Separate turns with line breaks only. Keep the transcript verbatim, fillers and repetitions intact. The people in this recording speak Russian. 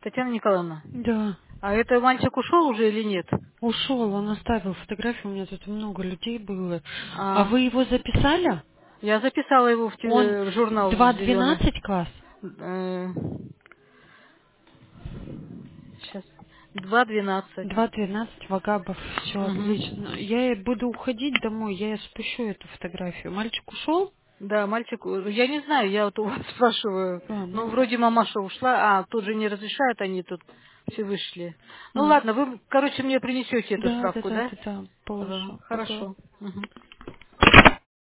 Татьяна Николаевна,
Да.
а это мальчик ушел уже или нет?
Ушел, он оставил фотографию, у меня тут много людей было. А
А,
вы его записали?
я записала его в,
Он
те- в журнал
два
зеленый.
двенадцать класс?
Сейчас. Два двенадцать.
два двенадцать Вагабов, все
Угу.
отлично. Я буду уходить домой, я спущу эту фотографию. Мальчик ушел?
Да, мальчик, э, я не знаю, я вот у вас спрашиваю.
А,
Ну,
ну,
вроде мамаша ушла, а тут же не разрешают, они тут все вышли. Ну
м.
ладно, вы, короче, мне принесете эту
Да, да,
справку,
да,
да?
да, да,
Ага,
положу. Ага.
хорошо. Мгм.